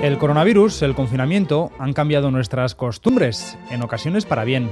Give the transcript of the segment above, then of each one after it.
El coronavirus, el confinamiento, han cambiado nuestras costumbres, en ocasiones para bien.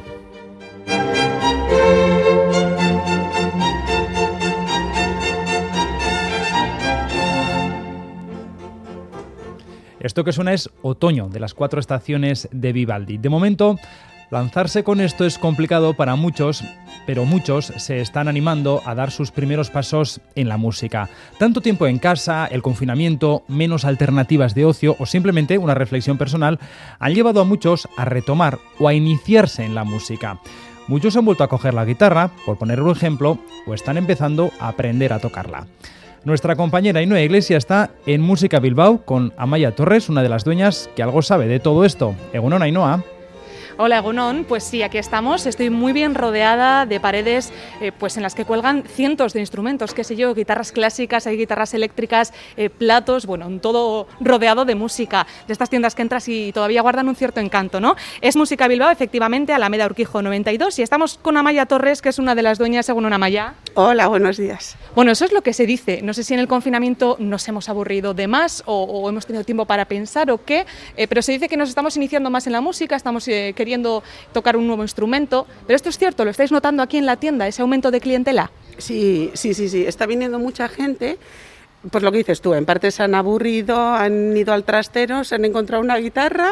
Esto que suena es Otoño, de las 4 estaciones de Vivaldi. De momento, lanzarse con esto es complicado para muchos, pero muchos se están animando a dar sus primeros pasos en la música. Tanto tiempo en casa, el confinamiento, menos alternativas de ocio o simplemente una reflexión personal han llevado a muchos a retomar o a iniciarse en la música. Muchos han vuelto a coger la guitarra, por poner un ejemplo, o están empezando a aprender a tocarla. Nuestra compañera Ainhoa Iglesias está en Música Bilbao con Amaia Torres, una de las dueñas que algo sabe de todo esto. Egunon, Ainhoa. Hola, Egunon. Pues sí, aquí estamos. Estoy muy bien rodeada de paredes pues en las que cuelgan cientos de instrumentos, qué sé yo, guitarras clásicas, hay guitarras eléctricas, platos, bueno, todo rodeado de música, de estas tiendas que entras y todavía guardan un cierto encanto, ¿no? Es Música Bilbao, efectivamente, Alameda Urquijo 92, y estamos con Amaia Torres, que es una de las dueñas. Egunon, Amaia. Hola, buenos días. Bueno, eso es lo que se dice. No sé si en el confinamiento nos hemos aburrido de más o hemos tenido tiempo para pensar o qué, pero se dice que nos estamos iniciando más en la música, estamos queriendo tocar un nuevo instrumento, pero esto es cierto, ¿lo estáis notando aquí en la tienda, ese aumento de clientela? Sí, está viniendo mucha gente, pues lo que dices tú, en parte se han aburrido, han ido al trastero, se han encontrado una guitarra,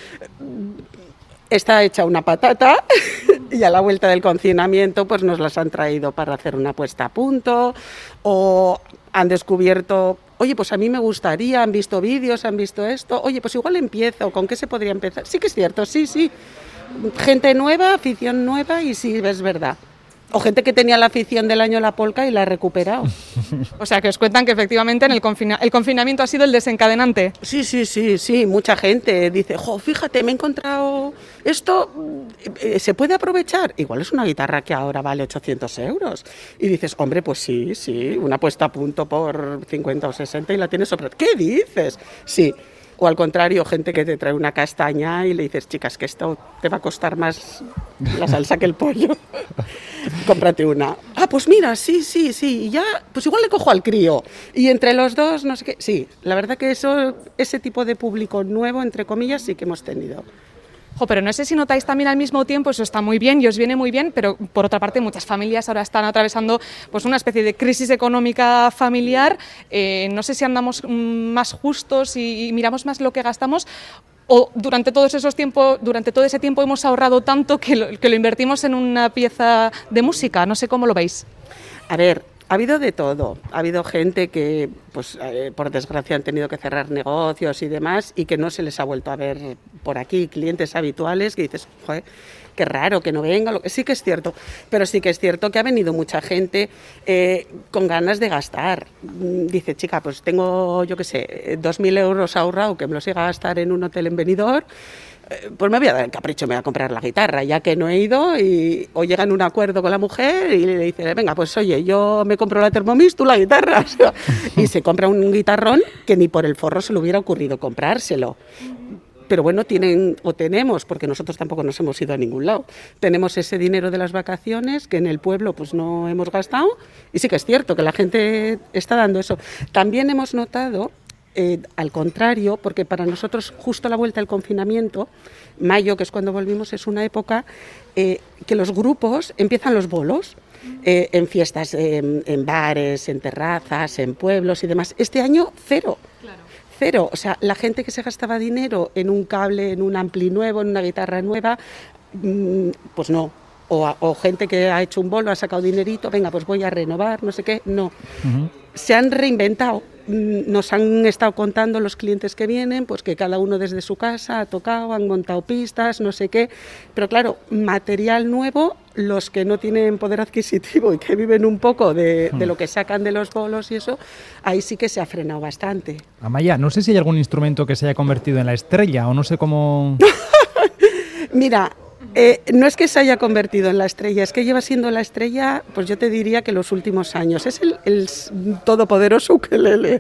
está hecha una patata y a la vuelta del confinamiento pues nos las han traído para hacer una puesta a punto o han descubierto, oye, pues a mí me gustaría, han visto vídeos, han visto esto, oye, pues igual empiezo, ¿con qué se podría empezar? Sí que es cierto, sí. Gente nueva, afición nueva y sí, es verdad. O gente que tenía la afición del año la polka y la ha recuperado. O sea, que os cuentan que efectivamente en el confinamiento ha sido el desencadenante. Sí, mucha gente dice, fíjate, me he encontrado esto, ¿se puede aprovechar? Igual es una guitarra que ahora vale 800 euros. Y dices, hombre, pues sí, una puesta a punto por 50 o 60 y la tienes sobre... ¿Qué dices? Sí. O al contrario, gente que te trae una castaña y le dices, chicas, que esto te va a costar más la salsa que el pollo. Cómprate una. Ah, pues mira, sí, y ya, pues igual le cojo al crío. Y entre los dos, no sé qué. Sí, la verdad que ese tipo de público nuevo, entre comillas, sí que hemos tenido. Pero no sé si notáis también al mismo tiempo, eso está muy bien y os viene muy bien, pero por otra parte muchas familias ahora están atravesando pues una especie de crisis económica familiar. No sé si andamos más justos y miramos más lo que gastamos, o durante todo ese tiempo hemos ahorrado tanto que lo invertimos en una pieza de música. No sé cómo lo veis. A ver, ha habido de todo. Ha habido gente que, pues, por desgracia han tenido que cerrar negocios y demás y que no se les ha vuelto a ver por aquí, clientes habituales que dices, joder, qué raro que no venga. Sí que es cierto, pero sí que es cierto que ha venido mucha gente con ganas de gastar. Dice, chica, pues tengo, yo qué sé, 2.000 euros ahorrado que me los iba a gastar en un hotel en Benidorm. Pues me voy a dar el capricho, me voy a comprar la guitarra, ya que no he ido, o llegan a un acuerdo con la mujer y le dice, venga, pues oye, yo me compro la Thermomix, tú la guitarra. O sea, y se compra un guitarrón que ni por el forro se le hubiera ocurrido comprárselo. Pero bueno, tenemos, porque nosotros tampoco nos hemos ido a ningún lado, tenemos ese dinero de las vacaciones que en el pueblo pues no hemos gastado, y sí que es cierto que la gente está dando eso. También hemos notado... al contrario, porque para nosotros justo a la vuelta del confinamiento, mayo, que es cuando volvimos, es una época que los grupos empiezan los bolos en fiestas, en bares, en terrazas, en pueblos y demás. Este año cero. Claro. Cero. O sea, la gente que se gastaba dinero en un cable, en un ampli nuevo, en una guitarra nueva, pues no. O gente que ha hecho un bolo, ha sacado dinerito, venga, pues voy a renovar, no sé qué, no. Uh-huh. Se han reinventado, nos han estado contando los clientes que vienen, pues que cada uno desde su casa ha tocado, han montado pistas, no sé qué, pero claro, material nuevo, los que no tienen poder adquisitivo y que viven un poco de lo que sacan de los bolos y eso, ahí sí que se ha frenado bastante. Amaia, no sé si hay algún instrumento que se haya convertido en la estrella o no sé cómo... Mira... no es que se haya convertido en la estrella, es que lleva siendo la estrella, pues yo te diría que los últimos años. Es el todopoderoso ukelele.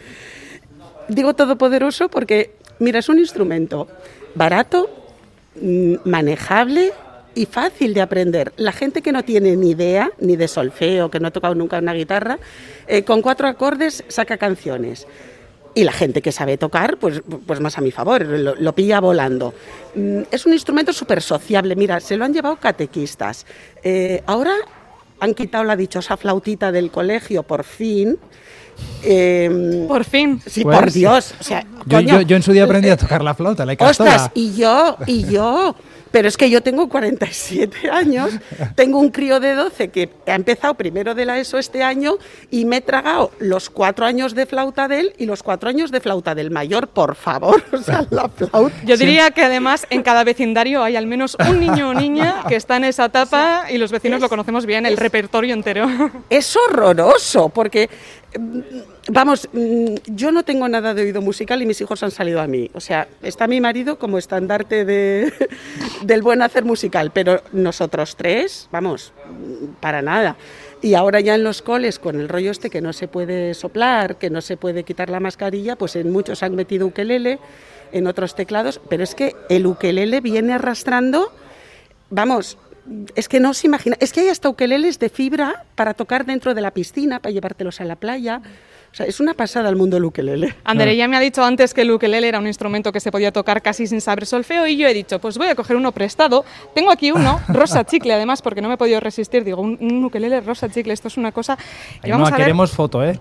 Digo todopoderoso porque, mira, es un instrumento barato, manejable y fácil de aprender. La gente que no tiene ni idea, ni de solfeo, que no ha tocado nunca una guitarra, con 4 acordes saca canciones. Y la gente que sabe tocar, pues más a mi favor, lo pilla volando. Es un instrumento súper sociable. Mira, se lo han llevado catequistas. Ahora han quitado la dichosa flautita del colegio, por fin. Por fin. Sí, Pues, por Dios. O sea, yo en su día aprendí a tocar la flauta, la castola. ostras, y yo. Pero es que yo tengo 47 años, tengo un crío de 12 que ha empezado primero de la ESO este año y me he tragado los 4 años de flauta de él y los 4 años de flauta del mayor, por favor. O sea, la flauta. Yo diría que además en cada vecindario hay al menos un niño o niña que está en esa etapa y los vecinos lo conocemos bien, el repertorio entero. Es horroroso, porque, vamos, yo no tengo nada de oído musical y mis hijos han salido a mí. O sea, está mi marido como estandarte del buen hacer musical, pero nosotros tres, vamos, para nada. Y ahora ya en los coles, con el rollo este que no se puede soplar, que no se puede quitar la mascarilla, pues en muchos han metido ukelele, en otros teclados, pero es que el ukelele viene arrastrando, vamos, es que no se imagina, es que hay hasta ukeleles de fibra para tocar dentro de la piscina, para llevártelos a la playa. O sea, es una pasada el mundo del ukelele. Andere ya me ha dicho antes que el ukelele era un instrumento que se podía tocar casi sin saber solfeo y yo he dicho, pues voy a coger uno prestado. Tengo aquí uno, rosa chicle además, porque no me he podido resistir. Digo, un ukelele rosa chicle, esto es una cosa... Y vamos a ver... queremos foto, ¿eh?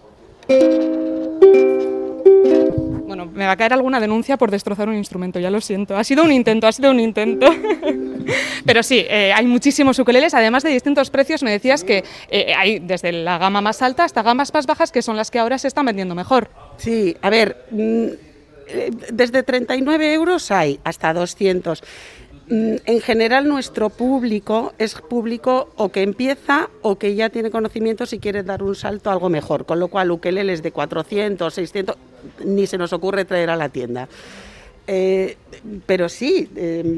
Bueno, me va a caer alguna denuncia por destrozar un instrumento, ya lo siento. Ha sido un intento. Pero sí, hay muchísimos ukeleles, además de distintos precios. Me decías que hay desde la gama más alta hasta gamas más bajas, que son las que ahora se están vendiendo mejor. Sí, a ver, desde 39 euros hay hasta 200. En general nuestro público es público o que empieza o que ya tiene conocimientos y quiere dar un salto a algo mejor, con lo cual ukeleles de 400, 600, ni se nos ocurre traer a la tienda. Pero sí,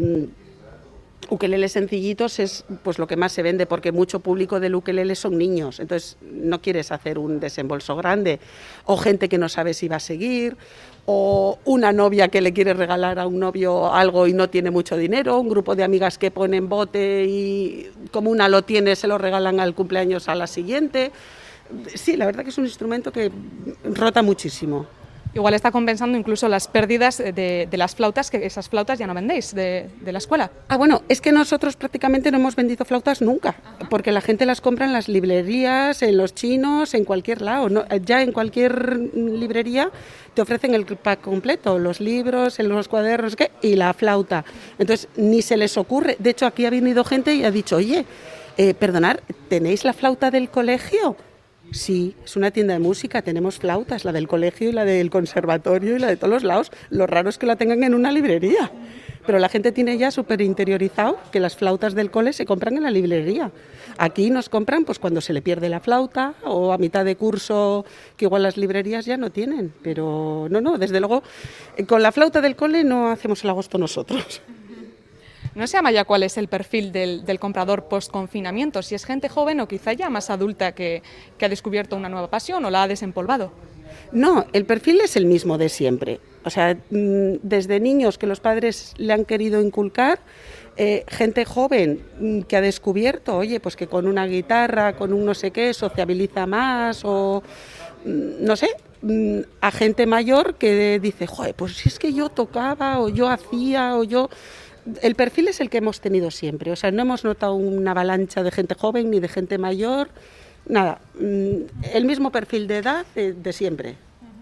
ukeleles sencillitos es pues lo que más se vende, porque mucho público del ukelele son niños, entonces no quieres hacer un desembolso grande, o gente que no sabe si va a seguir, o una novia que le quiere regalar a un novio algo y no tiene mucho dinero, un grupo de amigas que ponen bote y como una lo tiene se lo regalan al cumpleaños a la siguiente. Sí, la verdad que es un instrumento que rota muchísimo. Igual está compensando incluso las pérdidas de las flautas, que esas flautas ya no vendéis de la escuela. Ah, bueno, es que nosotros prácticamente no hemos vendido flautas nunca, porque la gente las compra en las librerías, en los chinos, en cualquier lado. ¿No? Ya en cualquier librería te ofrecen el pack completo, los libros, los cuadernos y la flauta. Entonces, ni se les ocurre. De hecho, aquí ha venido gente y ha dicho, oye, perdonad, ¿tenéis la flauta del colegio? Sí, es una tienda de música, tenemos flautas, la del colegio y la del conservatorio y la de todos los lados. Lo raro es que la tengan en una librería, pero la gente tiene ya súper interiorizado que las flautas del cole se compran en la librería. Aquí nos compran pues cuando se le pierde la flauta o a mitad de curso, que igual las librerías ya no tienen. Pero no, desde luego, con la flauta del cole no hacemos el agosto nosotros. No sé, Amaya, cuál es el perfil del comprador post-confinamiento, si es gente joven o quizá ya más adulta que ha descubierto una nueva pasión o la ha desempolvado. No, el perfil es el mismo de siempre. O sea, desde niños que los padres le han querido inculcar, gente joven que ha descubierto, oye, pues que con una guitarra, con un no sé qué, sociabiliza más o no sé, a gente mayor que dice, joder, pues si es que yo tocaba o yo hacía o yo... El perfil es el que hemos tenido siempre, o sea, no hemos notado una avalancha de gente joven ni de gente mayor, nada, el mismo perfil de edad de siempre.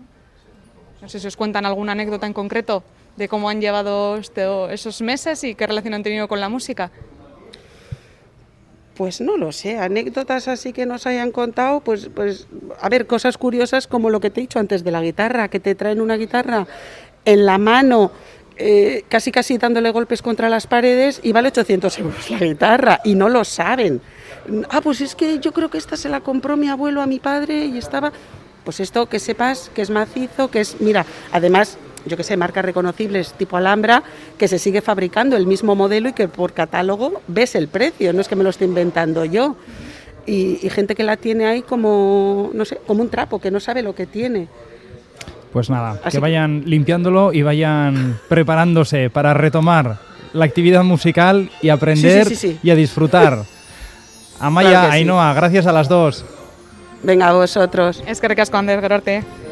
No sé si os cuentan alguna anécdota en concreto de cómo han llevado esos meses y qué relación han tenido con la música. Pues no lo sé, anécdotas así que nos hayan contado, pues a ver, cosas curiosas como lo que te he dicho antes de la guitarra, que te traen una guitarra en la mano, casi dándole golpes contra las paredes y vale 800 euros la guitarra y no lo saben. Ah, pues es que yo creo que esta se la compró mi abuelo a mi padre y estaba... Pues esto, que sepas que es macizo, que es... Mira, además, yo que sé, marcas reconocibles tipo Alhambra, que se sigue fabricando el mismo modelo y que por catálogo ves el precio, no es que me lo esté inventando yo. Y gente que la tiene ahí como, no sé, como un trapo, que no sabe lo que tiene. Pues nada, Así que vayan limpiándolo y vayan preparándose para retomar la actividad musical y aprender sí. y a disfrutar. Amaya, Claro que sí. Ainhoa, gracias a las dos. Venga, a vosotros. Eskerrik asko, Ander, gerarte.